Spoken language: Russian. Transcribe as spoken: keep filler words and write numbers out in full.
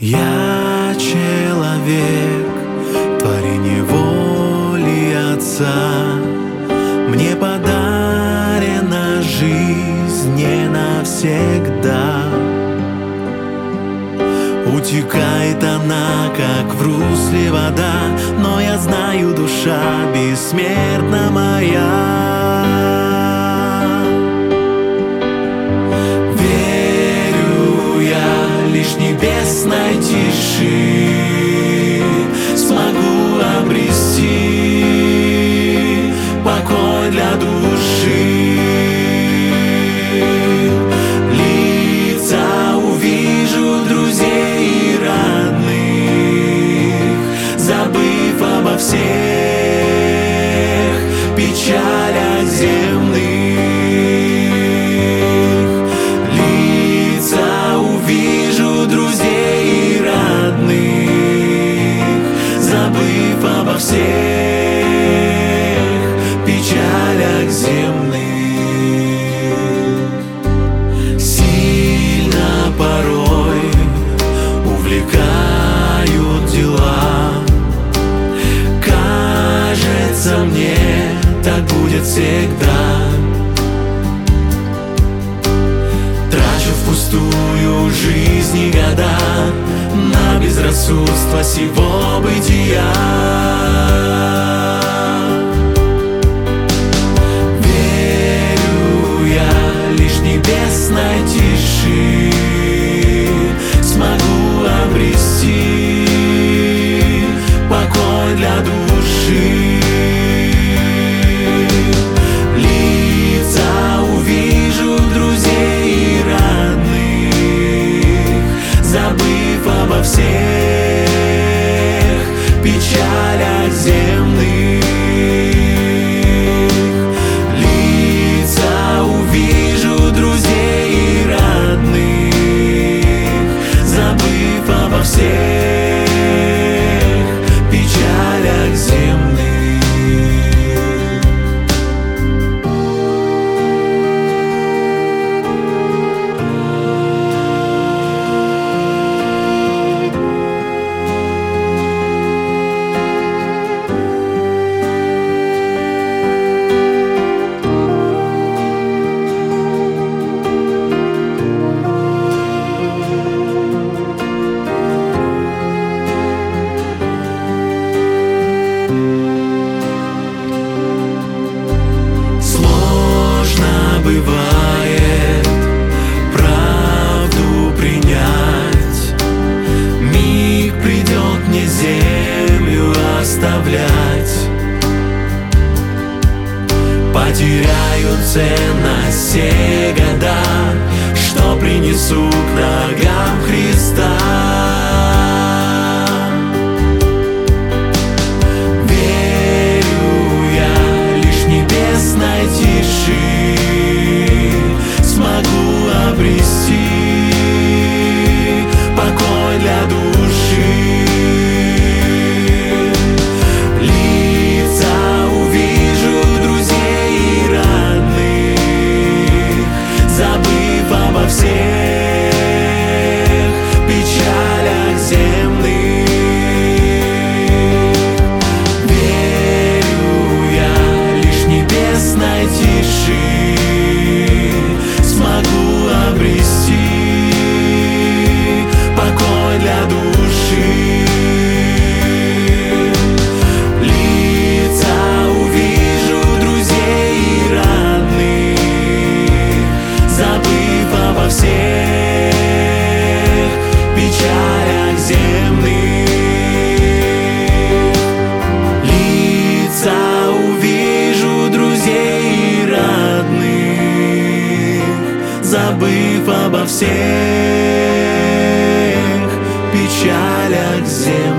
Я человек, творение воли Отца. Мне подарена жизнь не навсегда. Утекает она, как в русле вода, но я знаю, душа бессмертна моя. Лишь небесной тиши смогу обрести покой для души. Лица увижу друзей и родных, забыв обо всех печалях земных. Обо всех печалях земных. Сильно порой увлекают дела. Кажется мне, так будет всегда. Трачу впустую жизнь и года на безрассудство сего бытия. Верю я, лишь небесной тиши смогу обрести покой для души. Лица увижу друзей и родных, забыв обо всех печалях земных. Лица увижу друзей и родных, забыв обо всех печалях земных. Бывает правду принять, миг придет мне землю оставлять. Потеряю ценность все года, что принесу к ногам Христа. Верю я, лишь небесной тиши смогу обрести покой для души. Лица увижу друзей и родных, забыв обо всех печалях земных. Верю я, лишь небесной тиши смогу обрести покой для души. Лица увижу друзей и родных, забыв обо всех печалях земных. Лица увижу друзей и родных, забыв обо всех печалях земных.